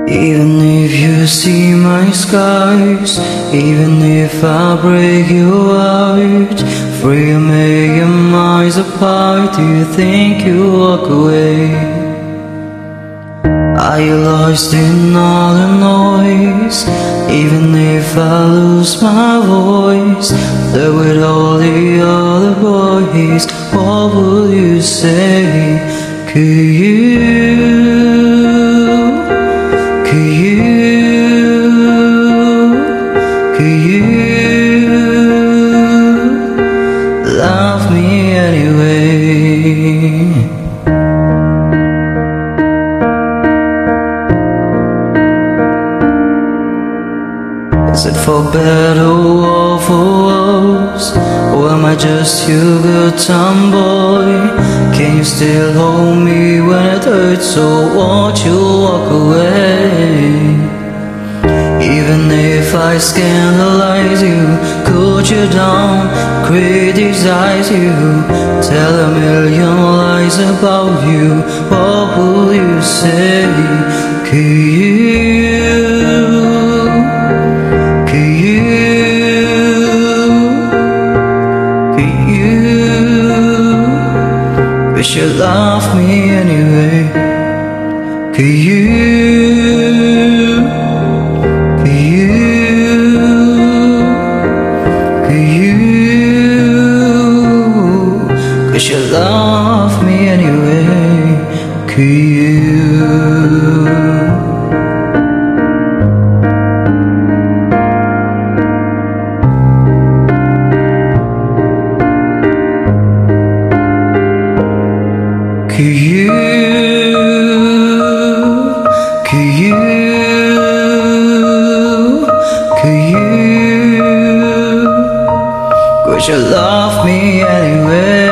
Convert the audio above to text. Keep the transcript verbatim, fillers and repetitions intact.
Even if you see my scars, even if I break your heart, three a million miles apart, do you think you'll walk away? Are you lost in all the noise? Even if I lose my voice, there with all the other boys, what would you say? Could you? Could you, could you love me anyway? Is it for better or for worse? Or am I just your good time boy? Can you still hold me when it hurts, or won't you walk away? Even if I scandalize you, cut you down, criticize you, tell a million lies about you, what will you say? Could you, could you, could you, wish you loved me anyway? Could you, could you, could you, wish you loved me anyway? Could you? Could you, could you, could you, could you love me anyway?